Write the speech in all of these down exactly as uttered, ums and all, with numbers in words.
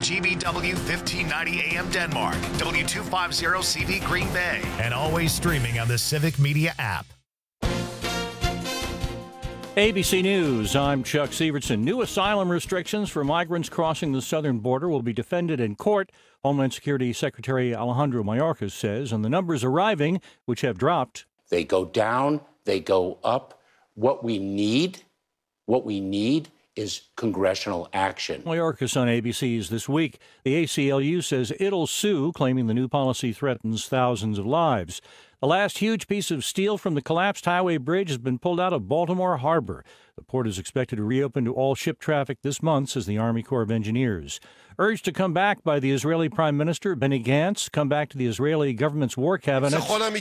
G B W fifteen ninety A M Denmark, W two fifty C V Green Bay, and always streaming on the Civic Media app. A B C News, I'm Chuck Severson. New asylum restrictions for migrants crossing the southern border will be defended in court, Homeland Security Secretary Alejandro Mayorkas says, and the numbers arriving, which have dropped. They go down, they go up. What we need, what we need is congressional action. Mayorkas on A B C's This Week. The A C L U says it'll sue, claiming the new policy threatens thousands of lives. The last huge piece of steel from the collapsed highway bridge has been pulled out of Baltimore Harbor. The port is expected to reopen to all ship traffic this month, says the Army Corps of Engineers. Urged to come back by the Israeli Prime Minister Benny Gantz, come back to the Israeli government's war cabinet.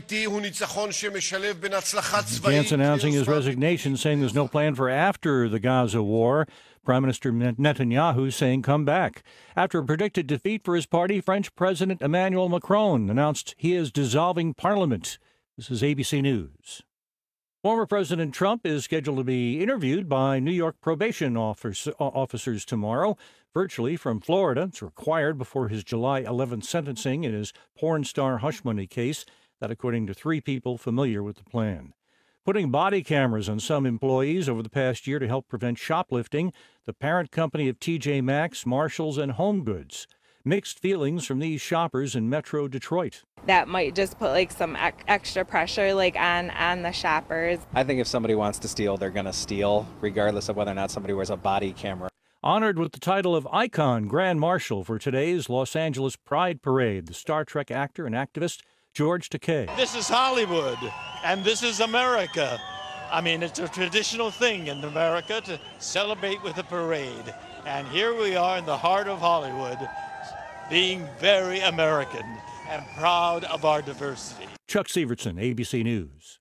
Gantz announcing his resignation, saying there's no plan for after the Gaza war. Prime Minister Netanyahu saying come back. After a predicted defeat for his party, French President Emmanuel Macron announced he is dissolving parliament. This is A B C News. Former President Trump is scheduled to be interviewed by New York probation officers tomorrow, virtually from Florida. It's required before his July eleventh sentencing in his porn star hush money case, that according to three people familiar with the plan. Putting body cameras on some employees over the past year to help prevent shoplifting, the parent company of T J Maxx, Marshalls, and HomeGoods. Mixed feelings from these shoppers in Metro Detroit. That might just put like some ec- extra pressure like on, on the shoppers. I think if somebody wants to steal, they're going to steal, regardless of whether or not somebody wears a body camera. Honored with the title of Icon Grand Marshal for today's Los Angeles Pride Parade, the Star Trek actor and activist George Takei. This is Hollywood, and this is America. I mean, it's a traditional thing in America to celebrate with a parade. And here we are in the heart of Hollywood, being very American and proud of our diversity. Chuck Severson, A B C News.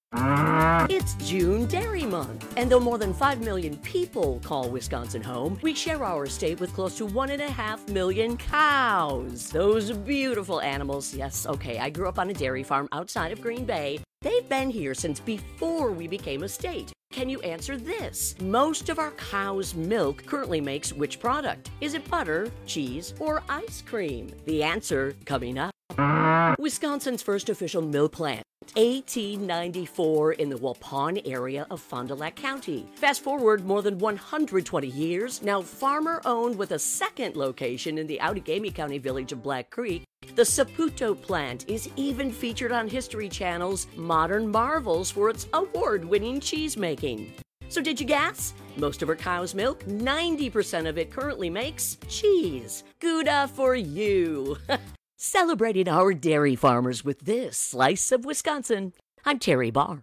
It's June Dairy Month, and though more than five million people call Wisconsin home, we share our state with close to one and a half million cows. Those beautiful animals. Yes, okay, I grew up on a dairy farm outside of Green Bay. They've been here since before we became a state. Can you answer this? Most of our cow's milk currently makes which product? Is it butter, cheese, or ice cream? The answer coming up. Wisconsin's first official milk plant, eighteen ninety-four, in the Waupun area of Fond du Lac County. Fast forward more than one hundred twenty years, now farmer-owned with a second location in the Outagamie County village of Black Creek. The Saputo plant is even featured on History Channel's Modern Marvels for its award-winning cheese making. So did you guess? Most of our cow's milk, ninety percent of it currently makes cheese. Gouda for you. Celebrating our dairy farmers with this slice of Wisconsin. I'm Terry Barr.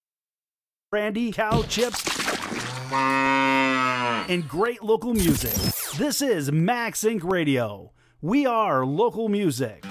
Brandy, cow chips, and great local music. This is Max Inc Radio. We are local music.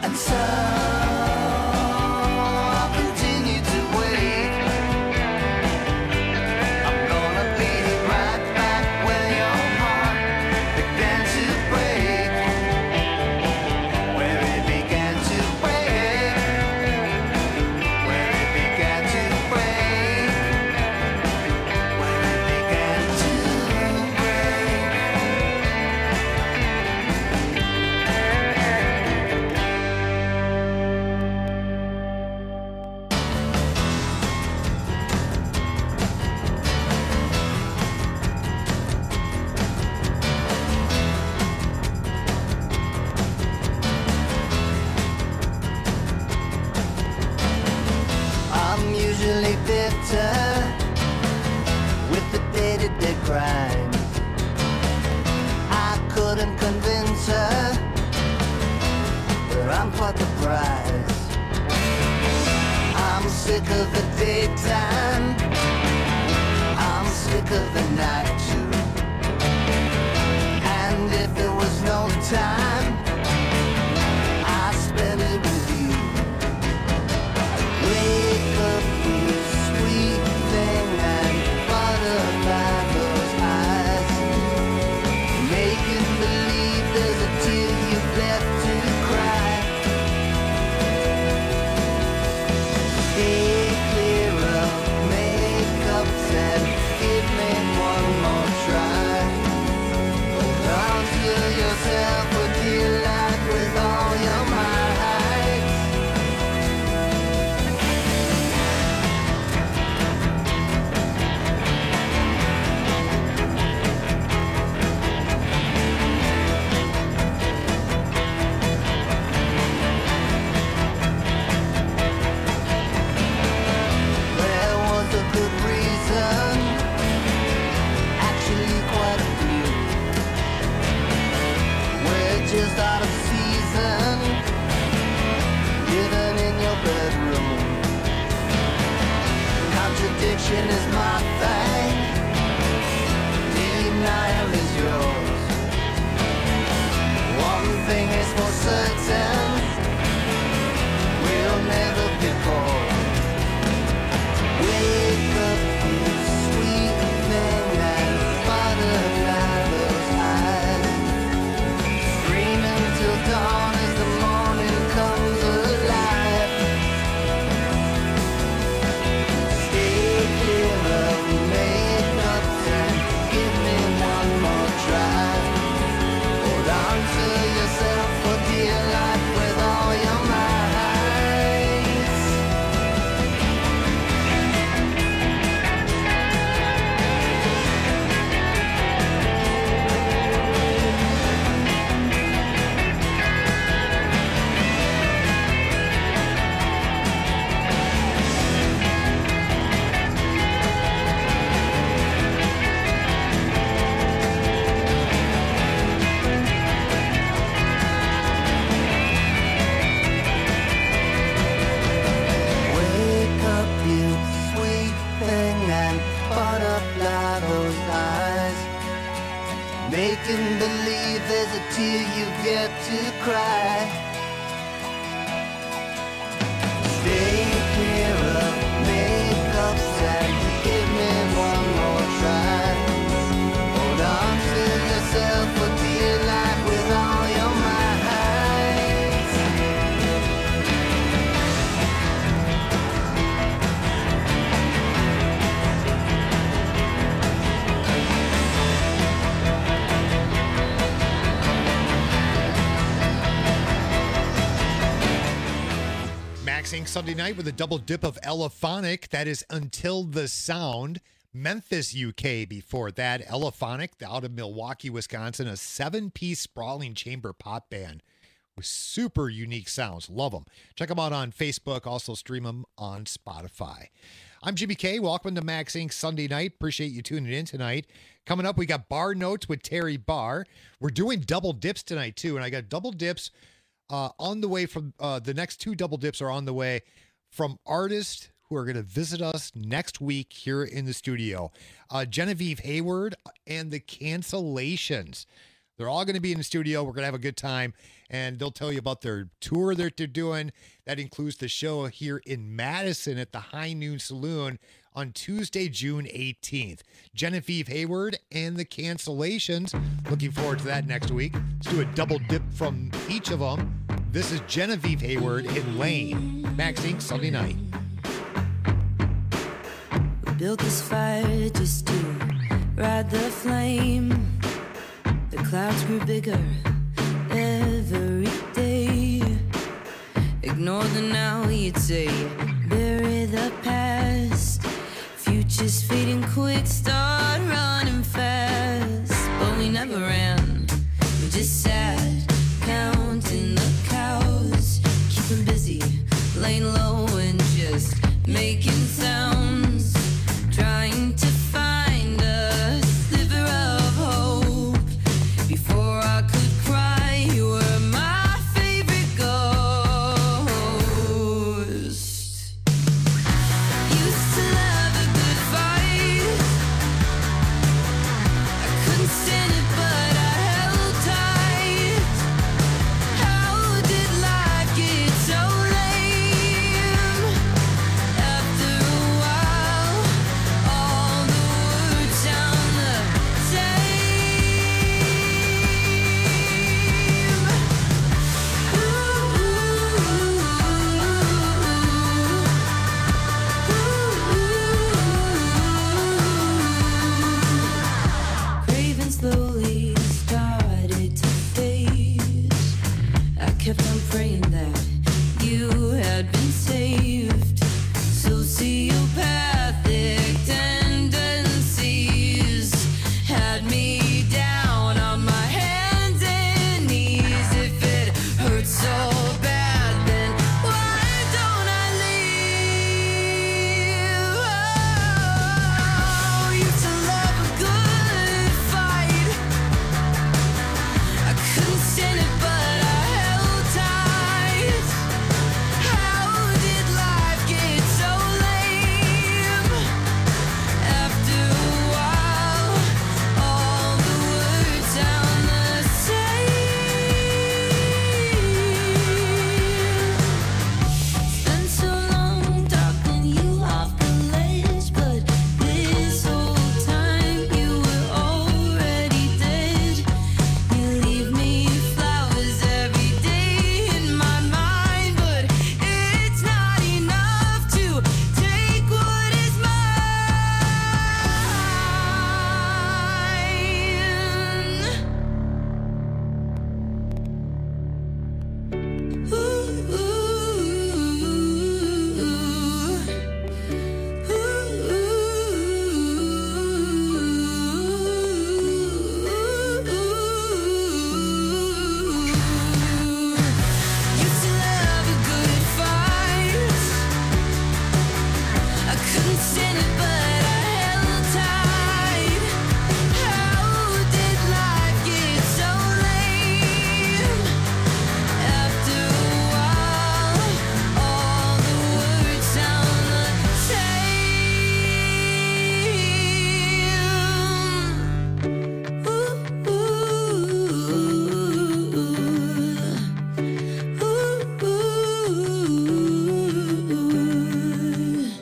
And so I'll continue to wait. I'm gonna be right back where your heart began to break. Where it began to break. Where it began to break. Where it began to I'm usually bitter with the day-to-day grind. I couldn't convince her that I'm quite the prize. I'm sick of the daytime. I'm sick of the night too. And if there was no time, I spend it with you. Wake up, you sweet thing, and butterfly those eyes, making believe there's a tear you've left to cry. Stay clear of makeups and give me one more try. Hold on to yourself for dear life with all your might. There was a good reason, actually quite a few. We're just out of season, living in your bedroom. Contradiction is my thing, denial is yours. One thing is for certain, we'll never be caught. Wake up, you sweet thing, and butterfly those eyes. Scream until dawn as the morning comes alive. Stay clear of makeups and give me one more try. Hold on to yourself for dear life with all your might. Wake up, you sweet thing, and butterfly those eyes, making believe there's a tear you get to cry. Stay clear of makeups and give me one more try. Hold on to yourself for dear life with all your might. Maxing Sunday night with a double dip of Elephonic. That is Until the Sound. Memphis, U K before that. Elephonic, out of Milwaukee, Wisconsin, a seven-piece sprawling chamber pop band with super unique sounds. Love them. Check them out on Facebook. Also stream them on Spotify. I'm Jimmy K. Welcome to Max Incorporated. Sunday night. Appreciate you tuning in tonight. Coming up, we got Bar Notes with Terry Barr. We're doing double dips tonight, too, and I got double dips uh, on the way from uh, the next two double dips are on the way from artists who are going to visit us next week here in the studio. Uh, Genevieve Hayward and the Cancellations. They're They're all going to be in the studio. We're going to have a good time, and they'll tell you about their tour that they're doing. That includes the show here in Madison at the High Noon Saloon on Tuesday, June eighteenth. Genevieve Hayward and the Cancellations. Looking forward to that next week. Let's do a double dip from each of them. This is Genevieve Hayward and Lane. Max Incorporated. Sunday night. We built this fire just to ride the flame. The clouds grew bigger every day. Ignore the now, you'd say. Bury the past. Future's fading quick, start running fast. But we never ran, we just sat, counting the cows. Keeping busy, laying low and just making sounds. Trying to find a sliver of hope. Before I could cry, you were my favorite ghost. Used to love a good fight. I couldn't stand it, but I held tight. How did life get so lame? After a while, all the words sound the same. Craving slowly started to fade. I kept on praying that you had been saved. Sociopathic tendencies had me down on my hands and knees. If it hurts so bad, then why don't I leave? Oh, used to love a good fight. I couldn't stand it, but I held tight. How did life get so lame? After a while, all the words sound the same. Spent so long talking you off the ledge, but this whole time you were already dead. You leave me flowers every day in my mind, but it's not enough to take what is mine. Used to love a good fight. I couldn't stand it, but I held tight. How did life get so lame? After a while, all the words sound the same.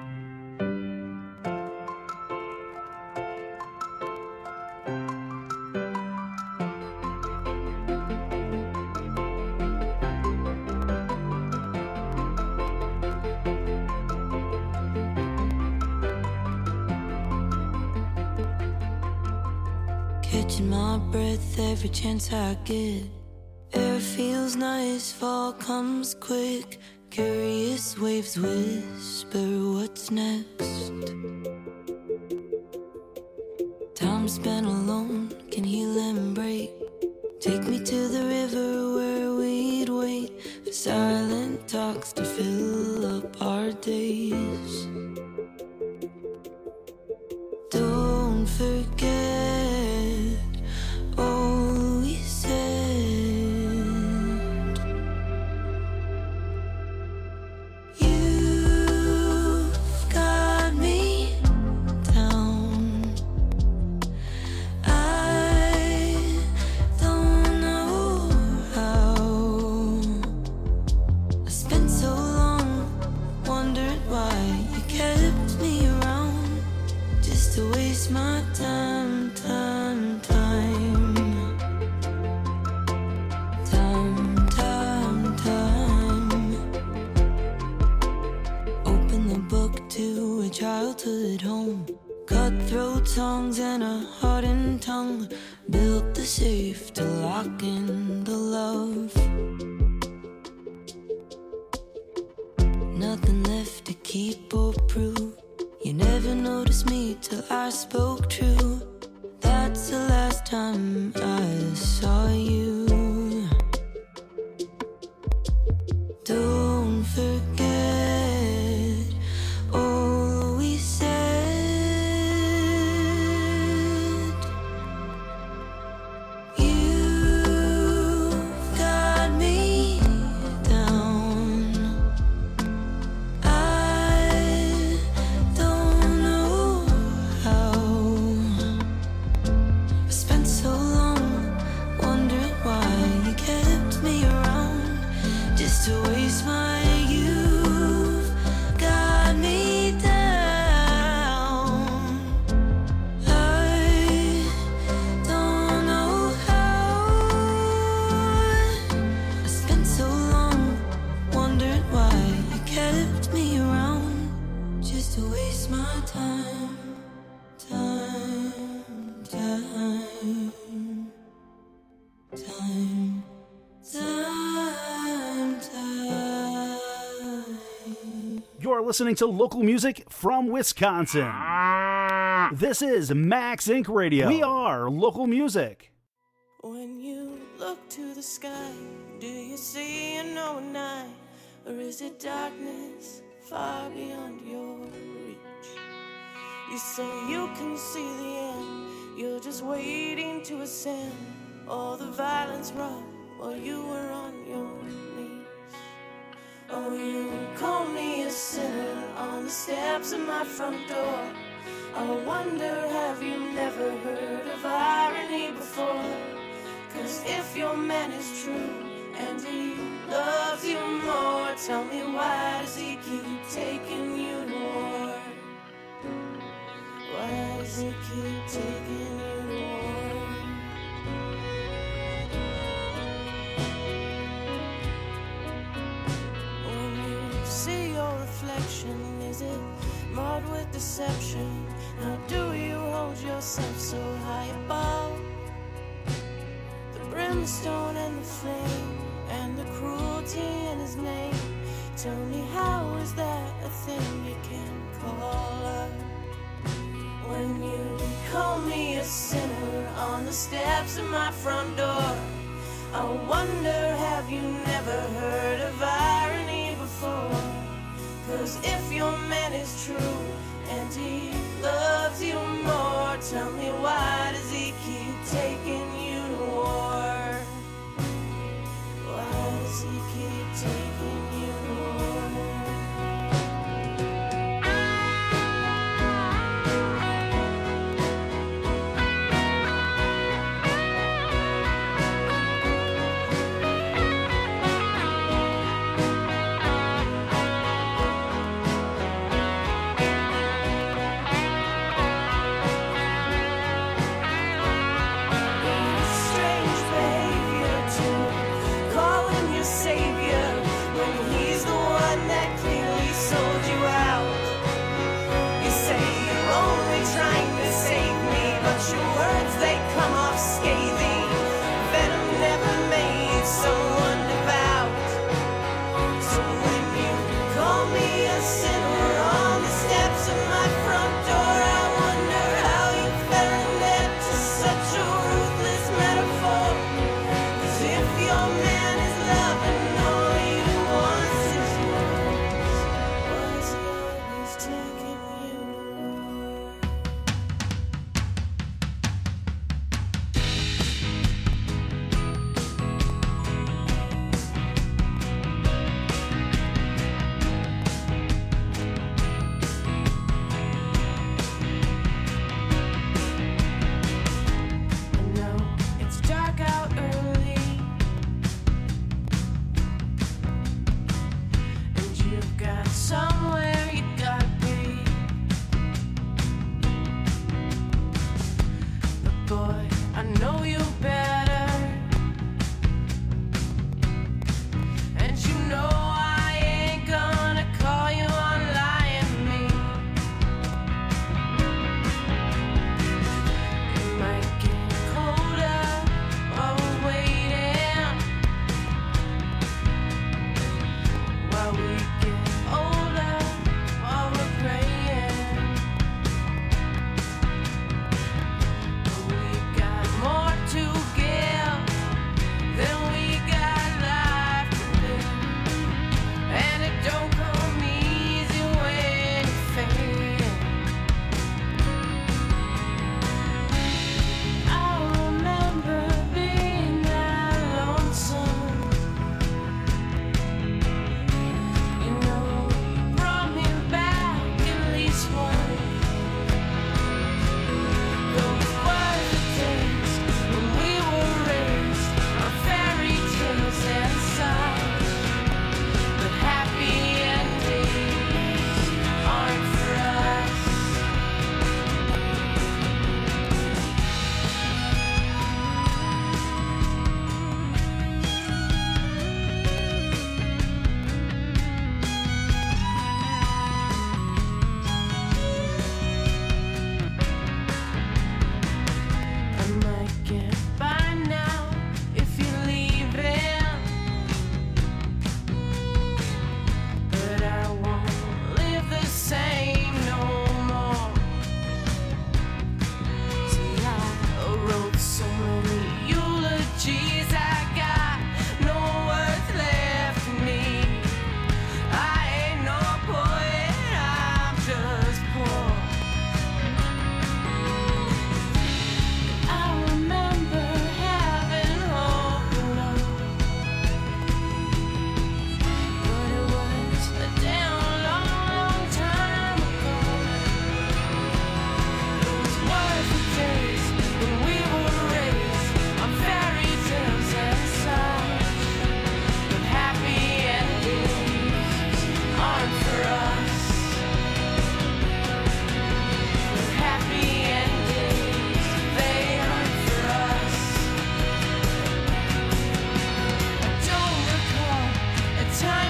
Catching my breath every chance I get. Air feels nice, fall comes quick. Curious waves whisper what's next. Time spent alone can heal and break. Take me to the river where we'd wait for silent talks to fill up our days. Don't forget all we said. You've got me down. I childhood home. Cutthroat songs and a hardened tongue built the safe to lock in the love. Nothing left to keep or prove. You never noticed me till I spoke true. That's the last time I saw you. Don't forget all we said. You've got me down. I don't know how. I spent so long wondering why you kept me around, just to waste my youth. Got me down. I don't know how. I spent so long wondering why you kept me around, just to waste my time, time, time, time, time, time. You're listening to local music from Wisconsin. This is Max Incorporated. Radio. We are local music. When you look to the sky, do you see a no night? Or is it darkness far beyond your reach? You say you can see the end, you're just waiting to ascend. All the violence wrought while you were on your knees. Oh, you call me a sinner on the steps of my front door. I wonder, have you never heard of irony before? Cause if your man is true and he loves you more, tell me, why does he keep taking you to war? Why does he keep taking you to war? When you see your reflection, is it marred with deception? How do you hold yourself so high above the brimstone and the flame and the cruelty in his name? Tell me, how is that a thing you can call love? When you call me a sinner on the steps of my front door, I wonder, have you never heard of irony before? Cause if your man is true and he loves you more, tell me, why does he keep taking you to war? Why does he keep taking you to war?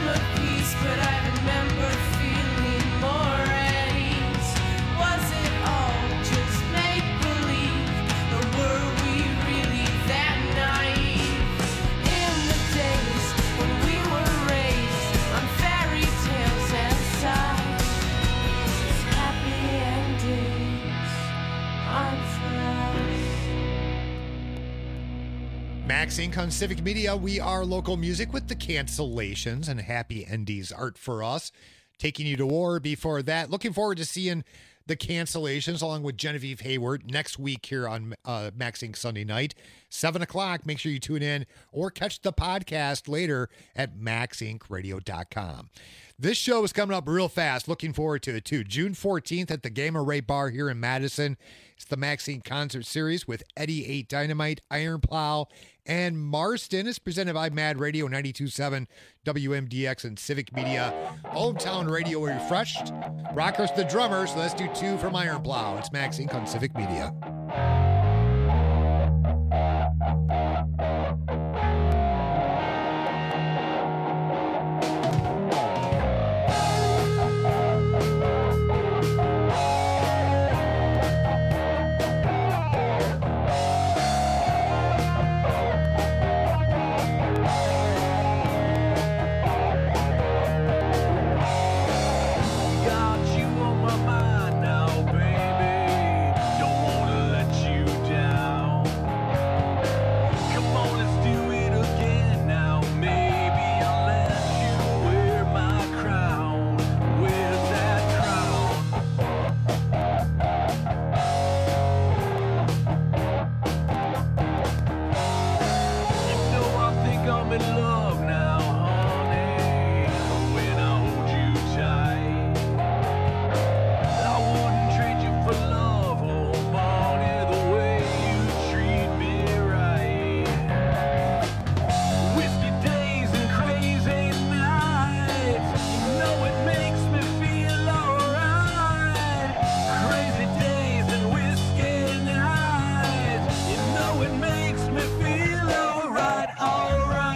of peace, but I remember feeling more at ease. Was it all just make-believe, or were we really that naive? In the days when we were raised on fairy tales and sighs, these happy endings aren't for us. Max Inc on Civic Media. We are local music with the cancellations, and happy endies art for us. Taking you to war before that. Looking forward to seeing the cancellations along with Genevieve Hayward next week here on uh, Max Inc Sunday night, seven o'clock. Make sure you tune in or catch the podcast later at max inc radio dot com. This show is coming up real fast. Looking forward to it too. June fourteenth at the Gamma Ray Bar here in Madison. It's the Max Inc concert series with Eddie eight Dynamite, Iron Plow, and Marston. It's presented by Mad Radio ninety-two point seven W M D X and Civic Media. Hometown Radio refreshed. Rockers the drummers. Let's do two from Iron Plow. It's Max Inc on Civic Media. Got you on my mind now, baby. Don't wanna let you down. Come on, let's do it again now. Maybe I'll let you wear my crown. Where's that crown? You know I think I'm in love now, honey. When I hold you tight, I wouldn't trade you for love or money the way you treat me right. Whiskey days and crazy nights, you know it makes me feel alright. Crazy days and whiskey nights, you know it makes me feel alright, alright.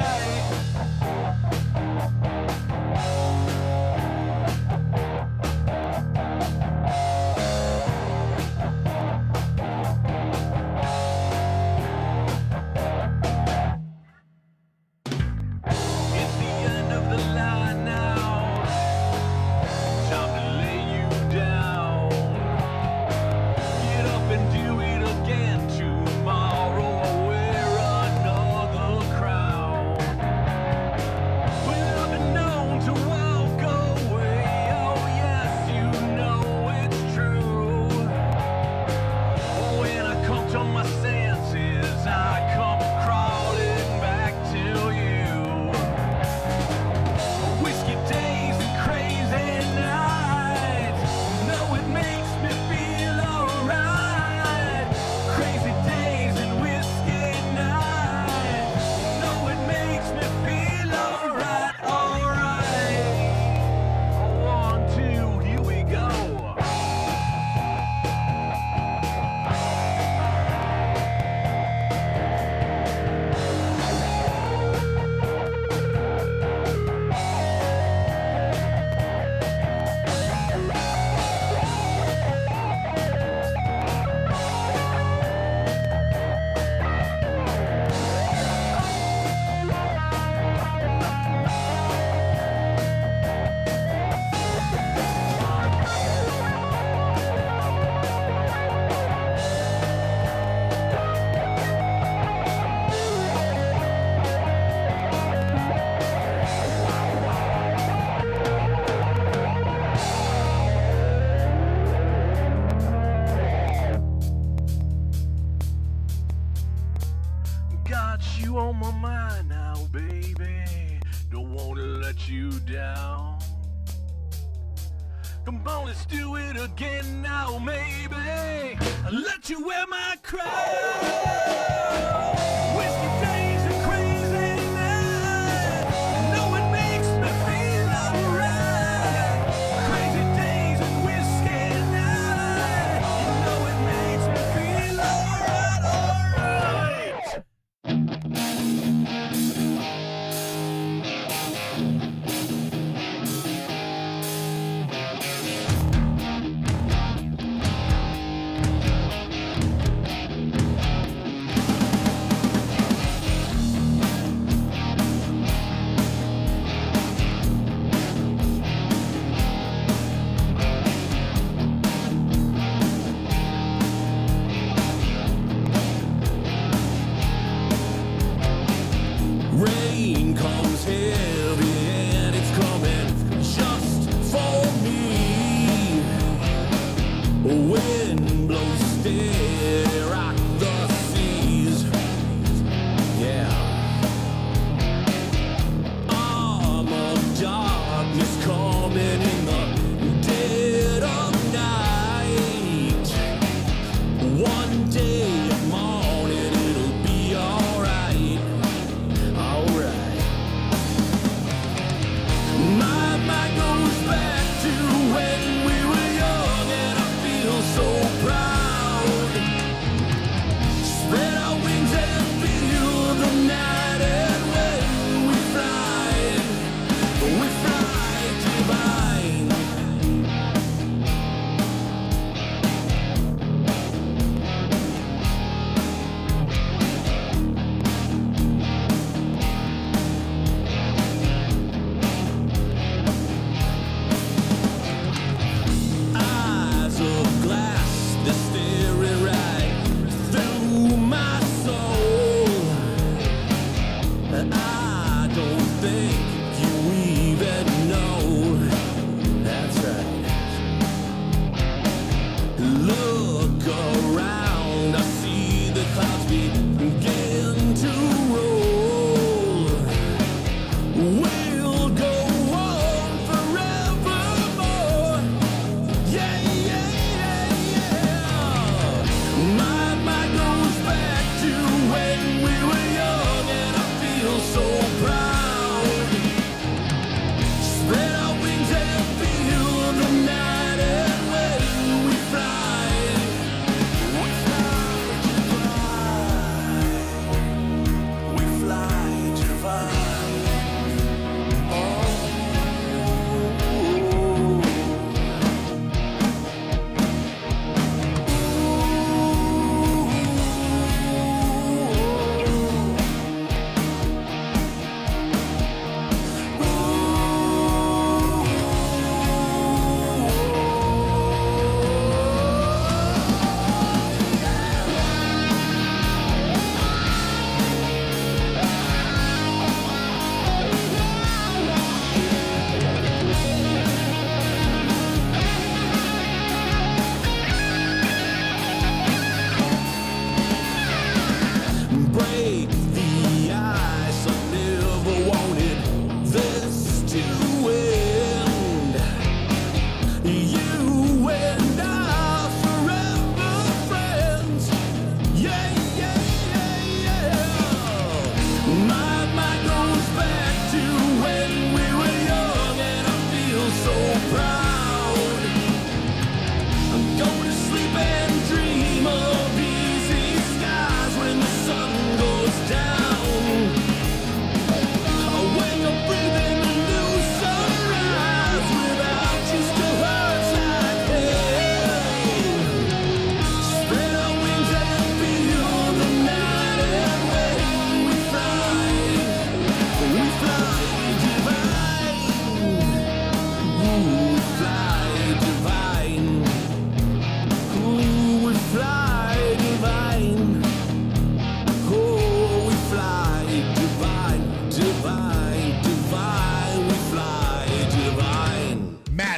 It's the end of the line now. Time to lay you down. Get up and do it again tomorrow. Wear another crown. But I've been known to walk away. Oh yes, you know it's true. When I come to my senses, I come crawling back to you. Whiskey days and crazy nights, no, it makes me feel alright. Crazy days and whiskey nights, no, it makes me feel alright, alright. One, two, here we go. Got you on my mind now, baby. Don't wanna let you down. Come on, let's do it again now, maybe. I'll let you wear my crown. Whiskey days and crazy nights, you know it makes me feel alright. Crazy days and whiskey nights, you know it makes me feel alright, alright.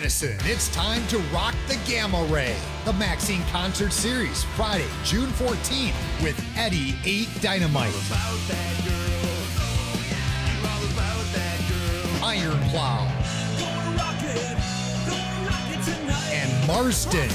Madison, it's time to rock the Gamma Ray. The Maxine Concert Series, Friday, June fourteenth, with Eddie eight Dynamite. Iron Plow. And Marston.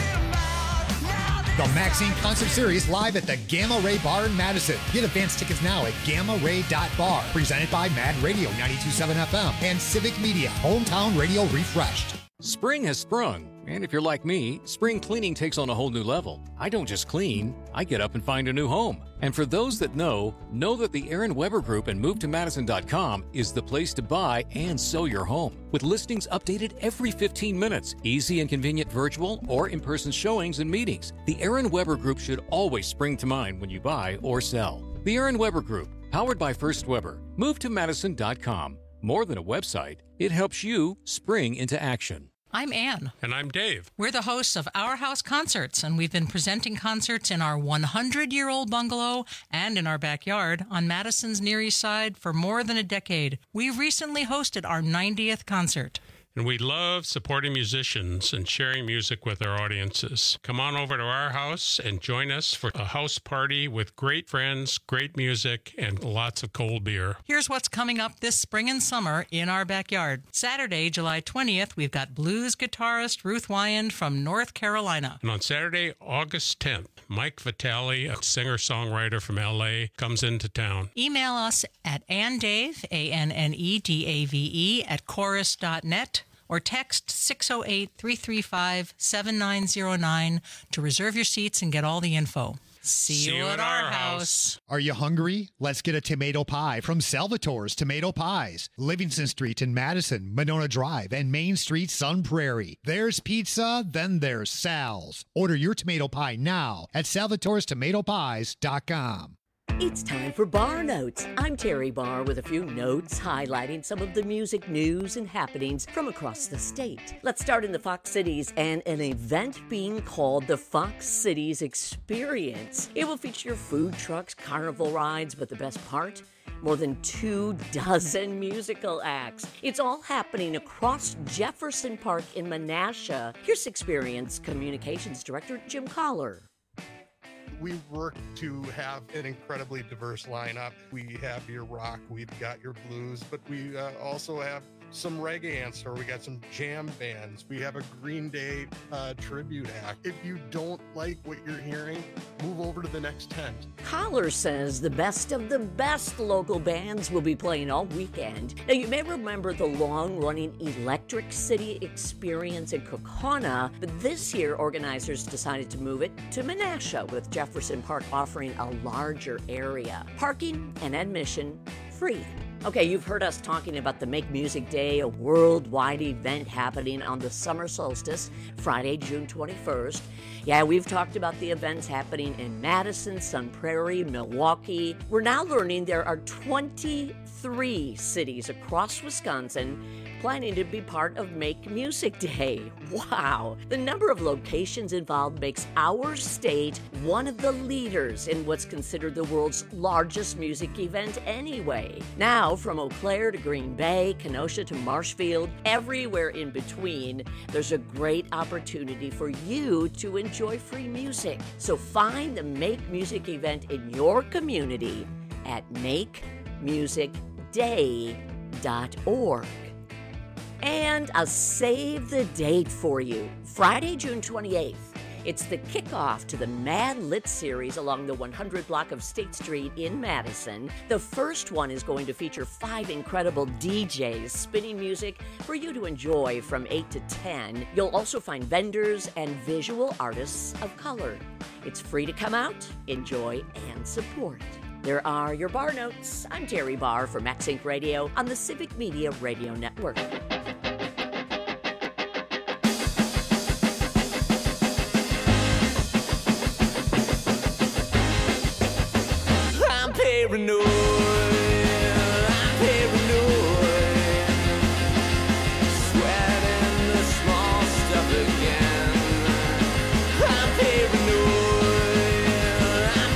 The Maxine Concert Series live at the Gamma Ray Bar in Madison. Get advance tickets now at gamma ray dot bar. Presented by Mad Radio ninety-two point seven F M and Civic Media, Hometown Radio Refreshed. Spring has sprung, and if you're like me, spring cleaning takes on a whole new level. I don't just clean, I get up and find a new home. And for those that know, know that the Aaron Weber Group and move to madison dot com is the place to buy and sell your home. With listings updated every fifteen minutes, easy and convenient virtual or in-person showings and meetings, the Aaron Weber Group should always spring to mind when you buy or sell. The Aaron Weber Group, powered by First Weber. move to madison dot com. More than a website, it helps you spring into action. I'm Ann. And I'm Dave. We're the hosts of Our House Concerts, and we've been presenting concerts in our hundred-year-old bungalow and in our backyard on Madison's Near East Side for more than a decade. We recently hosted our ninetieth concert. And we love supporting musicians and sharing music with our audiences. Come on over to our house and join us for a house party with great friends, great music, and lots of cold beer. Here's what's coming up this spring and summer in our backyard. Saturday, July twentieth, we've got blues guitarist Ruth Wyand from North Carolina. And on Saturday, August tenth, Mike Vitale, a singer-songwriter from L A, comes into town. Email us at annedave, A N N E D A V E, at chorus dot net. Or text six oh eight, three three five, seven nine oh nine to reserve your seats and get all the info. See, See you at our house. Are you hungry? Let's get a tomato pie from Salvatore's Tomato Pies. Livingston Street in Madison, Monona Drive, and Main Street, Sun Prairie. There's pizza, then there's Sal's. Order your tomato pie now at salvatores tomato pies dot com. It's time for Bar Notes. I'm Terry Barr with a few notes highlighting some of the music news and happenings from across the state. Let's start in the Fox Cities and an event being called the Fox Cities Experience. It will feature food trucks, carnival rides, but the best part? More than two dozen musical acts. It's all happening across Jefferson Park in Menasha. Here's Experience Communications Director Jim Collar. We work to have an incredibly diverse lineup. We have your rock, we've got your blues, but we uh, also have some reggae answer. We got some jam bands. We have a Green Day uh, tribute act. If you don't like what you're hearing, move over to the next tent. Collar says the best of the best local bands will be playing all weekend. Now, you may remember the long-running Electric City Experience in Kokona, but this year organizers decided to move it to Menasha, with Jefferson Park offering a larger area. Parking and admission free. Okay, you've heard us talking about the Make Music Day, a worldwide event happening on the summer solstice, Friday, June twenty-first. Yeah, we've talked about the events happening in Madison, Sun Prairie, Milwaukee. We're now learning there are twenty-three cities across Wisconsin planning to be part of Make Music Day. Wow! The number of locations involved makes our state one of the leaders in what's considered the world's largest music event anyway. Now, from Eau Claire to Green Bay, Kenosha to Marshfield, everywhere in between, there's a great opportunity for you to enjoy free music. So find the Make Music event in your community at make music day dot org. And I'll save the date for you. Friday, June twenty-eighth. It's the kickoff to the Mad Lit series along the one hundred block of State Street in Madison. The first one is going to feature five incredible D Js spinning music for you to enjoy from eight to ten. You'll also find vendors and visual artists of color. It's free to come out, enjoy, and support. There are your Bar Notes. I'm Terry Barr for Max Inc Radio on the Civic Media Radio Network. I'm paranoid, I'm paranoid, sweating the small stuff again. I'm paranoid, I'm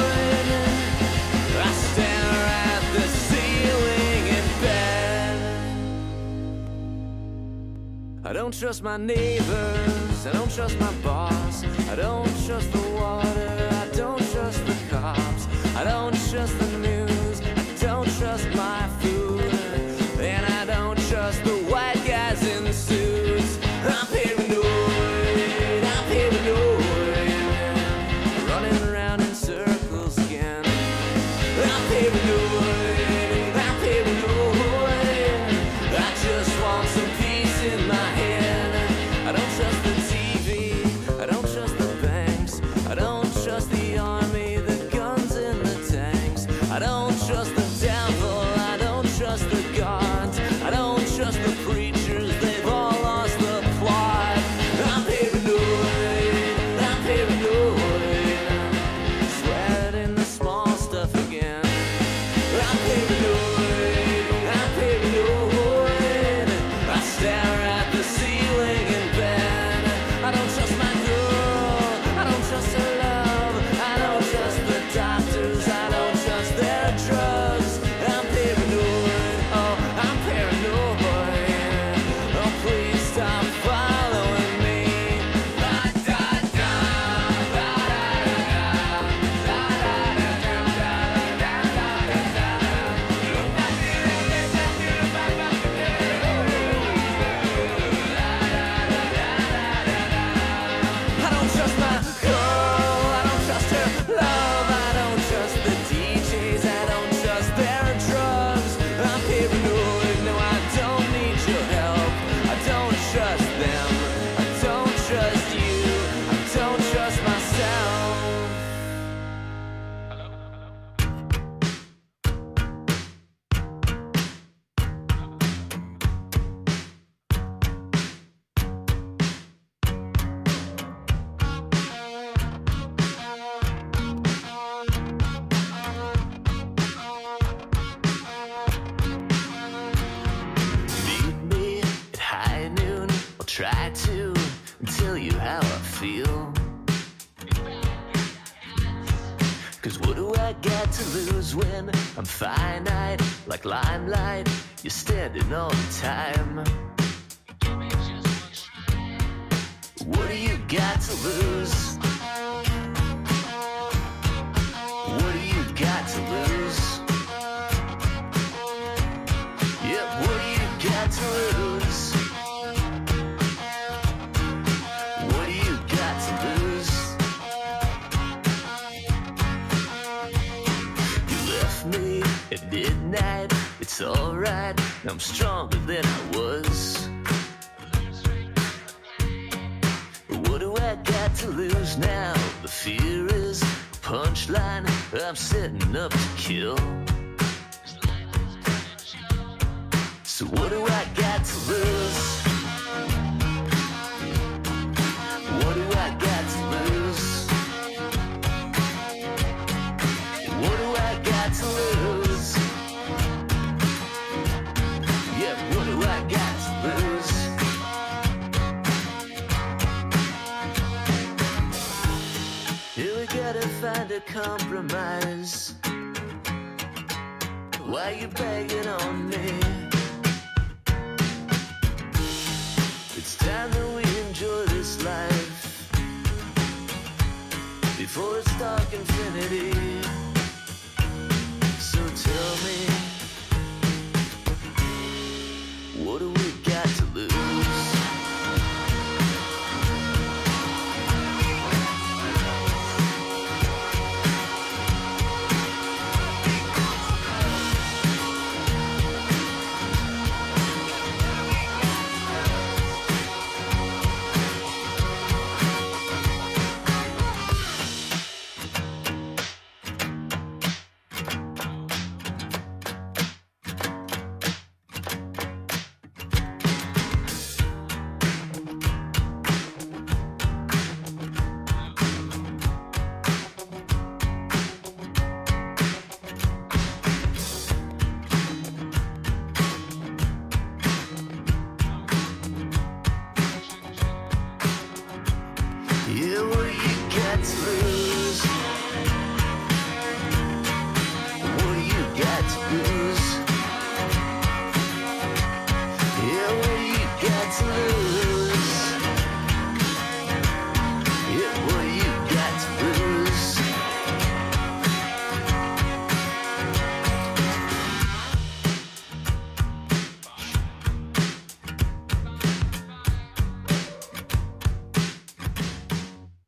paranoid, I stare at the ceiling in bed. I don't trust my neighbors, I don't trust my boss, I don't trust the water, I don't trust the cops, I don't trust the news, I don't trust my food, and I don't trust the white guys in the suits. I'm paranoid, I'm paranoid, running around in circles again. I'm paranoid, I'm paranoid, I just want some peace in my head. I don't trust the T V, I don't trust the banks, I don't trust the army, the guns and the tanks. I don't trust the devil, I don't trust the gods, I don't trust the preachers, they've all lost the plot. I'm paranoid, I'm paranoid, sweating the small stuff again. I'm paranoid, I'm paranoid, I stare at the ceiling in bed. I don't trust my girl, I don't trust her love, I don't trust the doctors, I don't trust their drugs. I'm paranoid, oh, I'm paranoid, oh, please stop following me. La da da, la da da da, la da da da da I don't trust my girl, I don't trust her love, I don't trust the D Js, I don't trust their drugs. I'm paranoid, no, I don't need your help. I don't trust them, I don't trust you, I don't trust myself. Meet me at high noon, I'll try to tell you how I feel. Cause what do I got to lose when I'm finite, like limelight, you're standing all the time. What do you got to lose? What do you got to lose? Yeah, what do you got to lose? What do you got to lose? You left me at midnight, it's alright, I'm stronger than I was. What do I got to lose now? The fear is a punchline, I'm setting up to kill. So what do I got to lose? What do I got to lose? What do I got to lose? Yeah, what do I got to lose? Here we gotta find a compromise. Why you begging on me? It's time that we enjoy this life before it's dark infinity. So tell me, what do we got to lose?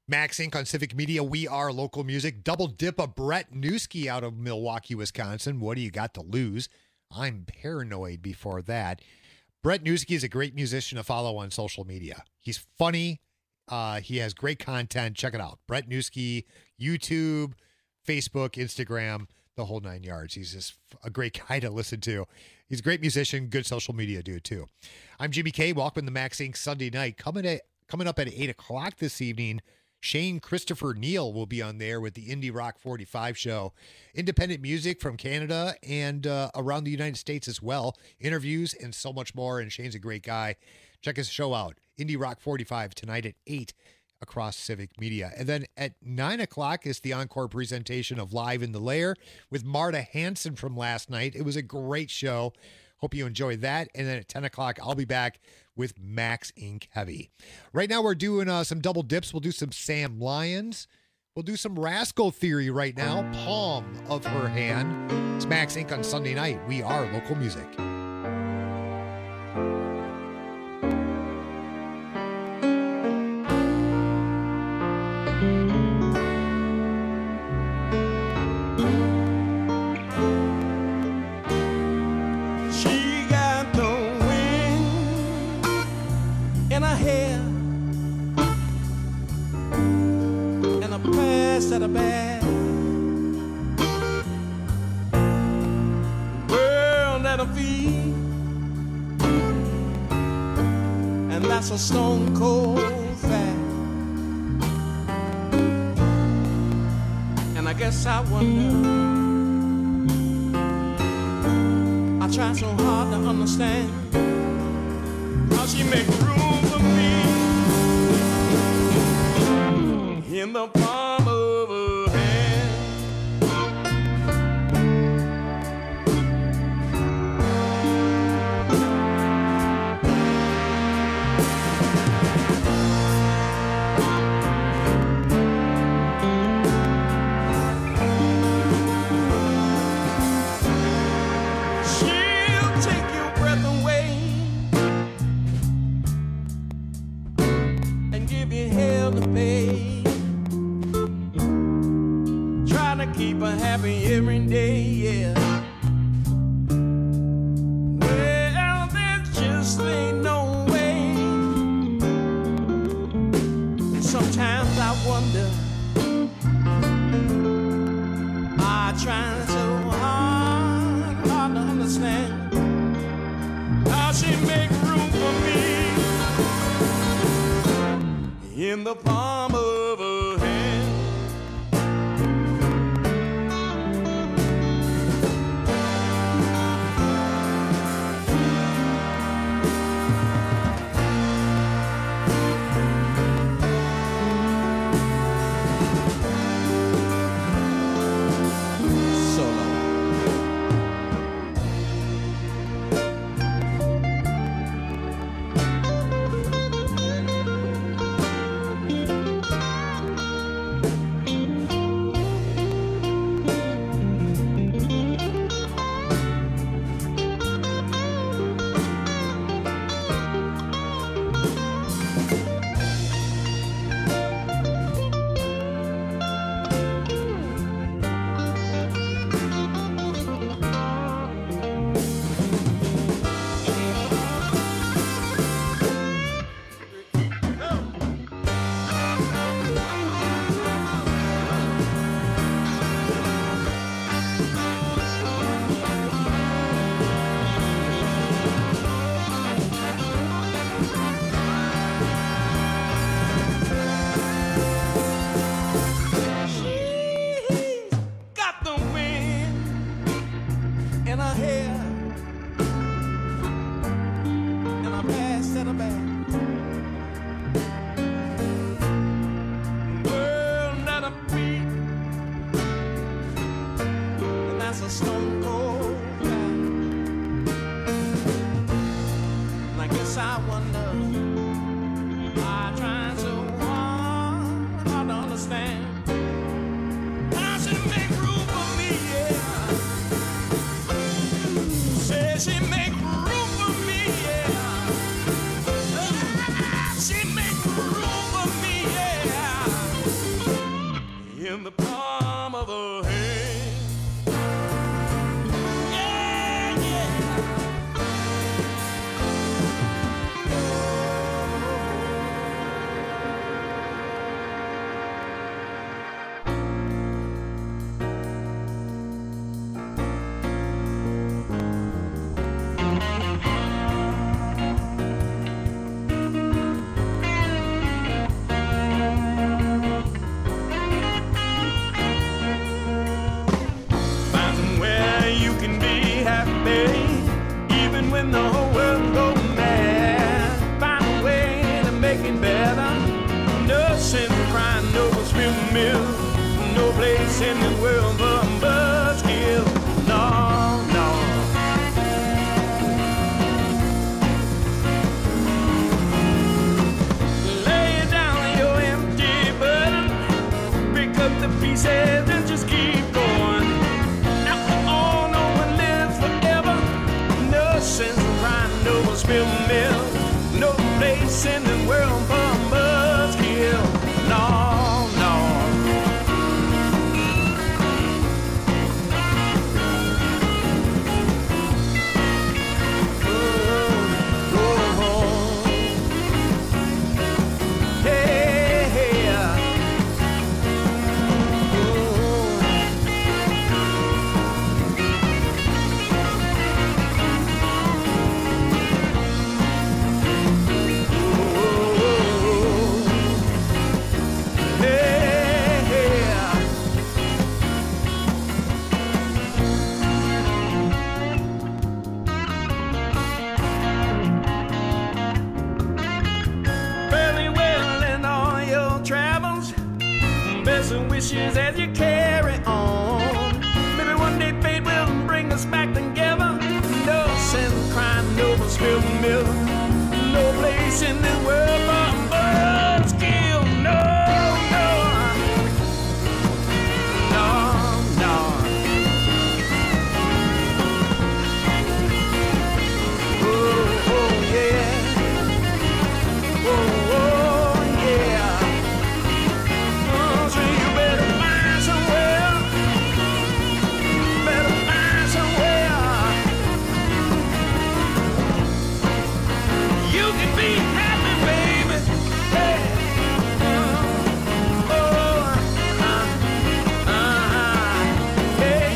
Max Incorporated on Civic Media. We are local music. Double dip of Brett Newski out of Milwaukee, Wisconsin. What do you got to lose? I'm paranoid before that. Brett Newski is a great musician to follow on social media. He's funny. Uh, he has great content. Check it out. Brett Newski, YouTube, Facebook, Instagram, the whole nine yards. He's just a great guy to listen to. He's a great musician, good social media dude, too. I'm Jimmy K. Welcome to Max Incorporated Sunday night. Coming, at, coming up at eight o'clock this evening, Shane Christopher Neal will be on there with the Indie Rock forty-five show. Independent music from Canada and uh, around the United States as well. Interviews and so much more. And Shane's a great guy. Check his show out. Indie Rock forty-five tonight at eight across Civic Media. And then at nine o'clock is the encore presentation of Live in the Lair with Marta Hanson from last night. It was a great show. Hope you enjoyed that. And then at ten o'clock, I'll be back with Max Incorporated Heavy. Right now, we're doing uh, some double dips. We'll do some Sam Lyons. We'll do some Rascal Theory right now. Palm of Her Hand. It's Max Incorporated on Sunday night. We are local music. At a bad world at a feet, and that's a stone cold fact. And I guess I wonder, I try so hard to understand how she make room for me in the palm of keep her happy every day, yeah. Well, there just ain't no way. And sometimes I wonder, I try so hard, hard to understand how she make room for me in the palm of her hand. spill milk. No place in the world for a buzzkill. No, no. Wishes as you carry on. Maybe one day fate will bring us back together. No sense in crying, no more spilled milk. No place in this world for a buzzkill. No, no, no, no. Oh, oh, yeah. Oh, oh, yeah. So you better find somewhere, better find somewhere you can be happy, baby. Hey, uh, oh, uh, uh, hey,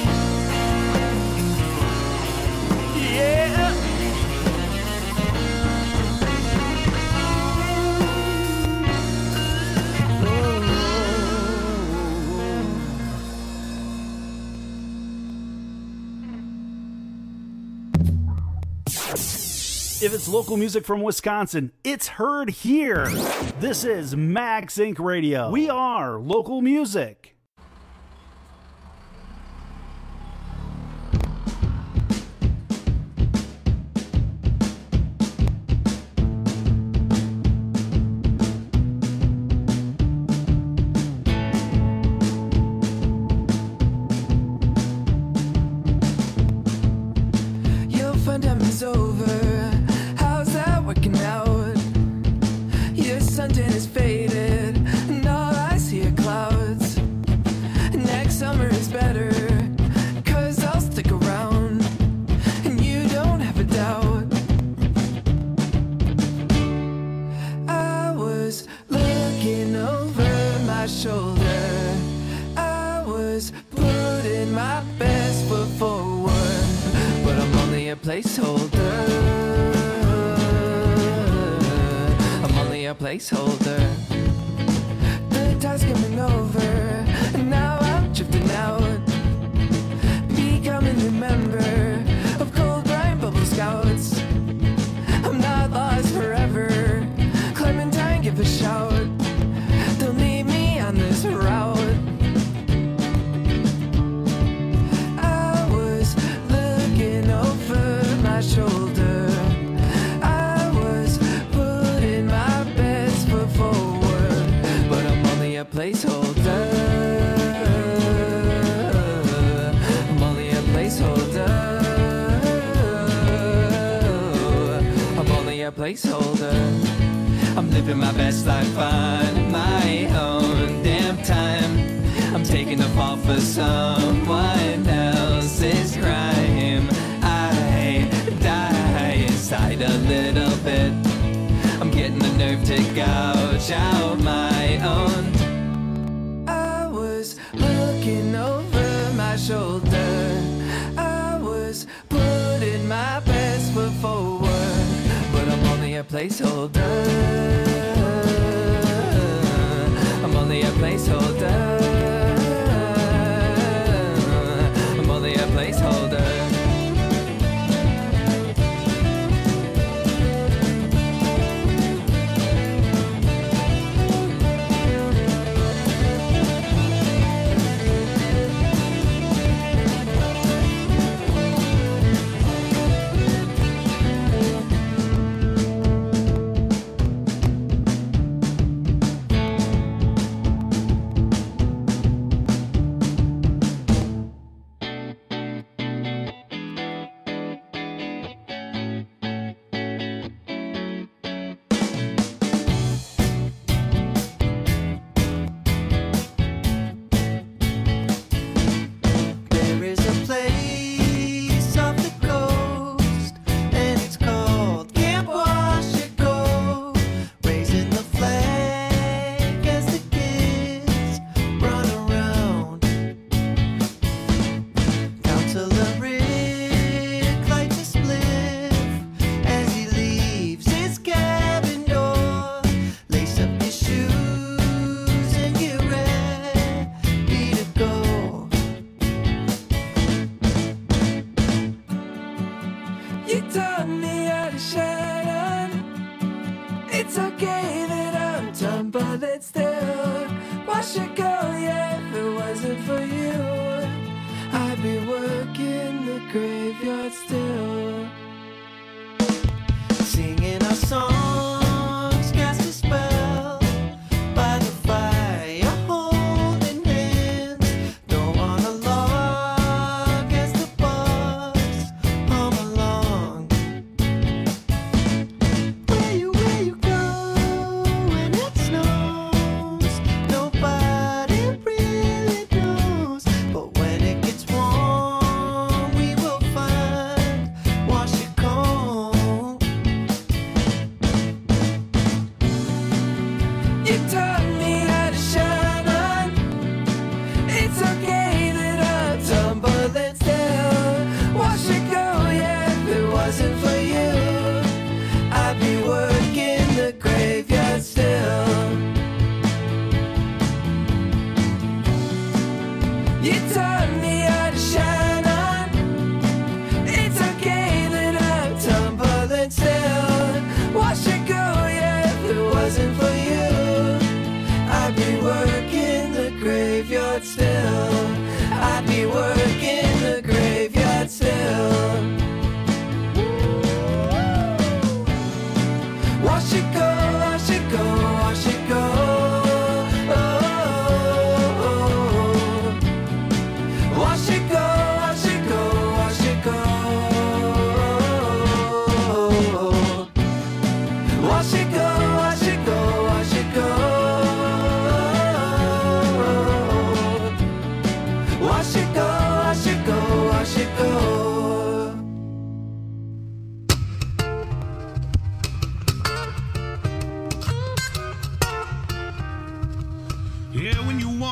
yeah. If it's local music from Wisconsin, it's heard here. This is Max Inc Radio. We are local music. Your fun time is over. How's that working out? Your suntan is faded, and all I see are clouds. Next summer is better, 'cause I'll stick around, and you don't have a doubt. I was looking over my shoulder. I was putting my best foot forward, but I'm only a placeholder. I'm only a placeholder. The tide's coming over, and now I'm drifting out, becoming a member of Cold Brine Bubble Scouts. I'm not lost forever. Clementine, give a shout. Don't leave me on this route. I was looking over my shoulder. I was putting my best foot forward, but I'm only a placeholder. I'm only a placeholder. I'm only a placeholder. I'm living my best life on my own damn time. I'm taking a fall for someone else's crime. I die inside a little bit. I'm getting the nerve to gouge out my own. I was looking over my shoulder. I was putting my best foot forward, but I'm only a placeholder. I'm only a placeholder. I'm only a placeholder.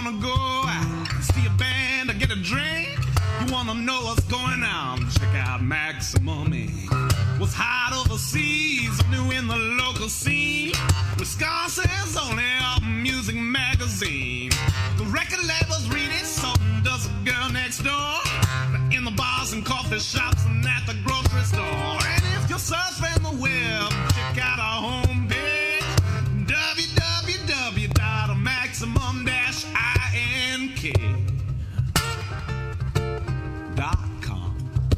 wanna go out, see a band or get a drink? You wanna know what's going on? Check out Maximum Incorporated. What's hot overseas, new in the local scene. Wisconsin's only album music magazine. The record labels read it, so does the girl next door. In the bars and coffee shops and at the grocery store. And if you're surfing the web, check out our homepage, w w w dot maximum dash ink dot com.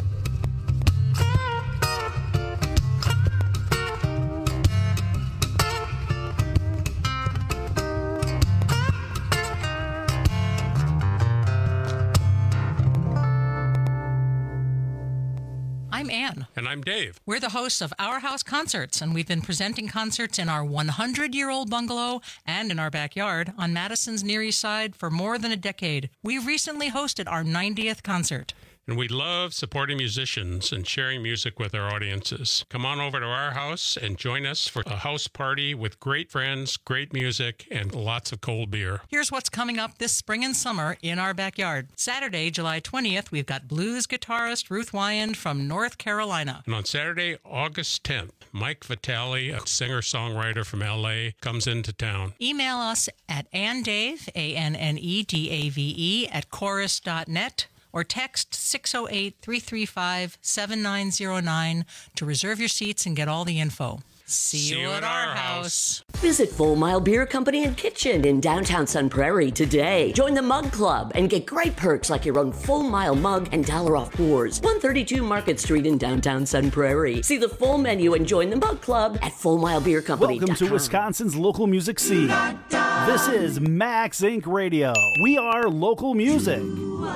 I'm Ann. And I'm Dave. We're the hosts of Our House Concerts, and we've been presenting concerts in our hundred-year-old bungalow and in our backyard on Madison's Near East Side for more than a decade. We recently hosted our ninetieth concert. And we love supporting musicians and sharing music with our audiences. Come on over to our house and join us for a house party with great friends, great music, and lots of cold beer. Here's what's coming up this spring and summer in our backyard. Saturday, July twentieth, we've got blues guitarist Ruth Wyand from North Carolina. And on Saturday, August tenth, Mike Vitale, a singer-songwriter from L A, comes into town. Email us at annedave, A N N E D A V E, at chorus dot net. Or text six oh eight, three three five, seven nine oh nine to reserve your seats and get all the info. See, See you you at our house. Visit Full Mile Beer Company and Kitchen in downtown Sun Prairie today. Join the Mug Club and get great perks like your own Full Mile mug and dollar off pours. one thirty-two Market Street in downtown Sun Prairie. See the full menu and join the Mug Club at full mile beer company dot com. Welcome to Wisconsin's local music scene. This is Max Inc Radio. We are local music.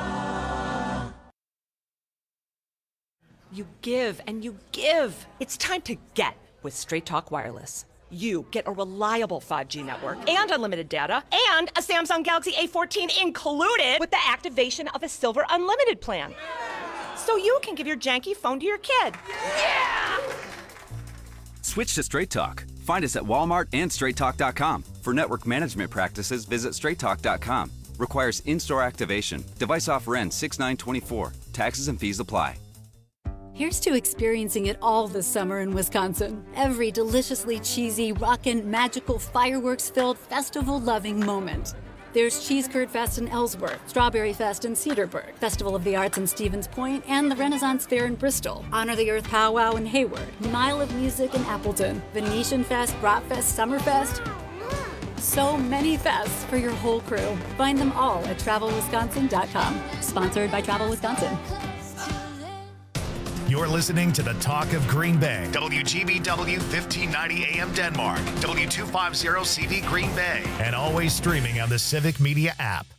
You give and you give. It's time to get with Straight Talk Wireless. You get a reliable five G network and unlimited data and a Samsung Galaxy A fourteen included with the activation of a Silver Unlimited plan. So you can give your janky phone to your kid. Yeah! Switch to Straight Talk. Find us at Walmart and straight talk dot com. For network management practices, visit straight talk dot com. Requires in-store activation. Device offer ends six nine twenty-four. Taxes and fees apply. Here's to experiencing it all this summer in Wisconsin. Every deliciously cheesy, rockin', magical, fireworks-filled, festival-loving moment. There's Cheese Curd Fest in Ellsworth, Strawberry Fest in Cedarburg, Festival of the Arts in Stevens Point, and the Renaissance Fair in Bristol, Honor the Earth Powwow in Hayward, Mile of Music in Appleton, Venetian Fest, Bratfest, Summerfest. So many fests for your whole crew. Find them all at travel wisconsin dot com. Sponsored by Travel Wisconsin. You're listening to the Talk of Green Bay. W G B W fifteen ninety A M Denmark. W two fifty C V Green Bay. And always streaming on the Civic Media app.